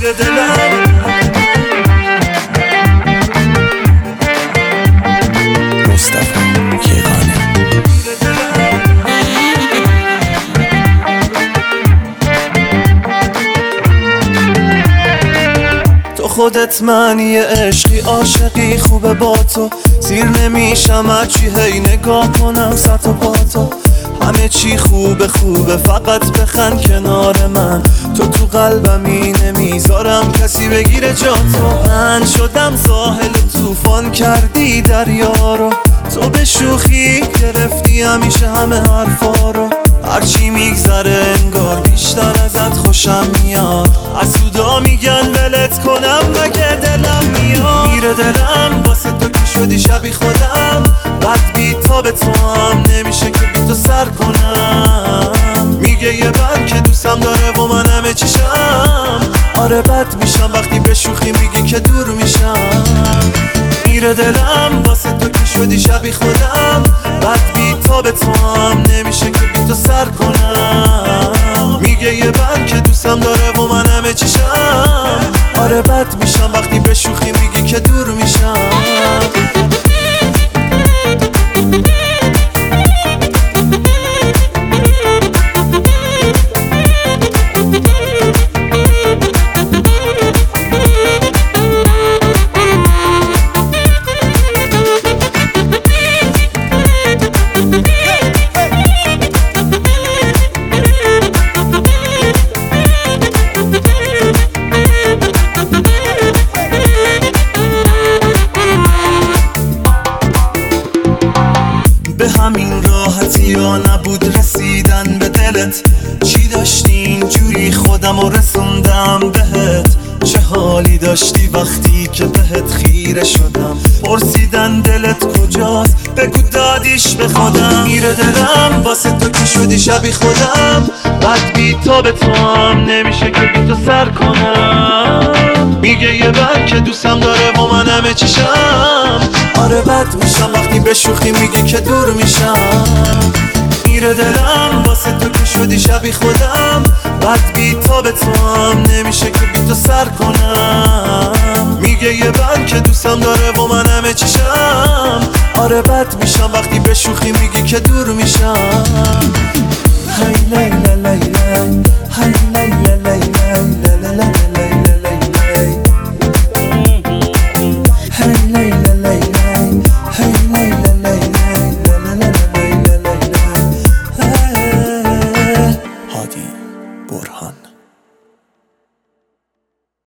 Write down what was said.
میره دلم. مصطفی کیهانی. تو خودت معنی عشقی، عاشقی خوبه با تو، سیر نمیشم هرچی هی نگاه کنم سر تا پا تو. همه چی خوبه خوبه فقط بخند کنار من، تو قلبمی نمیذارم کسی بگیره جا تو. من شدم ساحل طوفان کردی دریا رو، تو به شوخی گرفتی همیشه همه حرفا رو. هرچی میگذره انگار بیشتر ازت خوشم میاد، حسودا میگن ولت کنم مگه دلم میاد. میره دلم واسه تو که شدی شبی خودم، بعد بی تا به تو هم نمیشه که بی تو سر کنم. میگه یه بر که دوستم داره و من همه چیشم، آره بد میشم وقتی به شوخی میگی که دور میشم. میره دلم واسه تو که شدی شبی خودم، بعد بی تا به تو هم نمیشه که بی تو سر کنم. میگه یه بر که دوستم داره و من همه چیشم، آره بد میشم وقتی به شوخی میگی که دور میشم. به همین راحتی یا نبود رسیدن به دلت، چی داشتی اینجوری خودم رو رسوندم بهت. چه حالی داشتی وقتی که بهت خیره شدم، پرسیدن دلت کجاست بگو دادیش به خودم. میره دلم واسه تو که شدی شبی خودم، بعد بی تا به تو هم نمیشه که بی تو سر کنم. میگه یه بر که دوستم داره و من همه چیشم، آره بد میشم وقتی به شوخی میگی که دور میشم. میره دلم واسه تو که شدی شبی خودم، بعد بی تا به تو هم نمیشه که بی تو سر کنم. میگه یه بر که دوستم داره و من همه چیشم، آره بد میشم وقتی به شوخی میگی که دور میشم. هی لیلا لیلا هی لیلا